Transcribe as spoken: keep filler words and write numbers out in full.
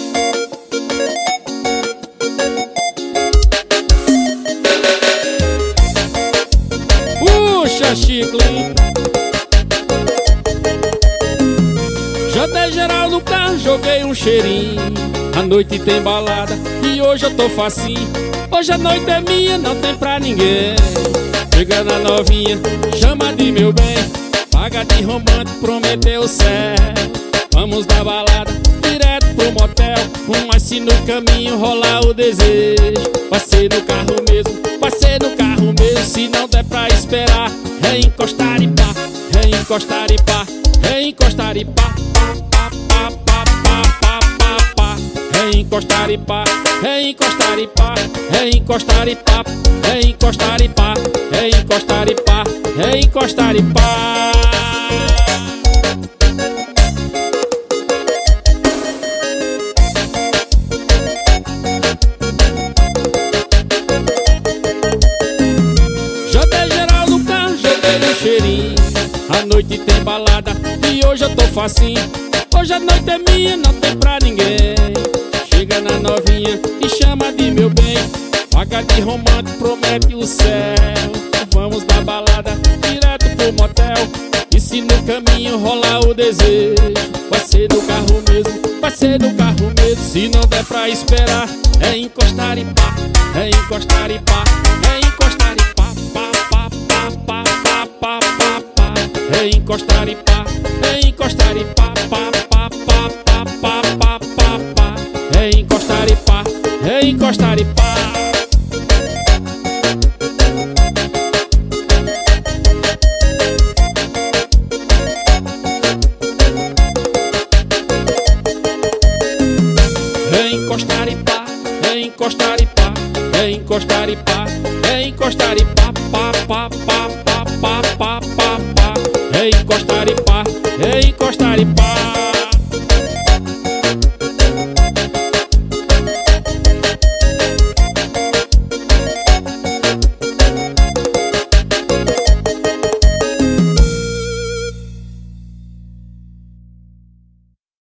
Puxa, Chicle. Já dei geral no carro, joguei um cheirinho. A noite tem balada e hoje eu tô facinho. Hoje a noite é minha, não tem pra ninguém. Chega na novinha, chama de meu bem. Paga de romântico, prometeu o céu. Vamos da balada, direto pro motel. Mas se no caminho rolar o desejo, vai ser no carro mesmo, vai ser no carro mesmo. Se não der pra esperar, é encostar e pá, é encostar e pá, é encostar e pá, pá, pá, pá, pá, pá, pá, pá. É encostar e pá, é encostar e pá, é encostar e pá, é encostar e pá, é encostar e pá, é encostar e pá. Já dei geral no carro, joguei um cheirinho. A noite tem balada e hoje eu tô facinho. Hoje a noite é minha, não tem pra ninguém. Chega na novinha e chama de meu bem. Paga de romântico, promete o céu. Vamos da balada, direto pro motel. E se no caminho rolar o desejo, vai ser no carro mesmo, vai ser no carro mesmo. Se não der pra esperar, é encostar e pá, é encostar e pá, é encostar e pá, pá, pá, pá, pá, pá, pá, pá, pá. É encostar e pá, é encostar e pá, pá, pá, pá, pá, pá, pá, pá, pá. É encostar e pá, é encostar e pá. É encostar e pá, é encostar e pá, é encostar e pá, é encostar e pá, pá, pá, pá, pá, pá, pá, pá, pá. É encostar e pá, é encostar e pá.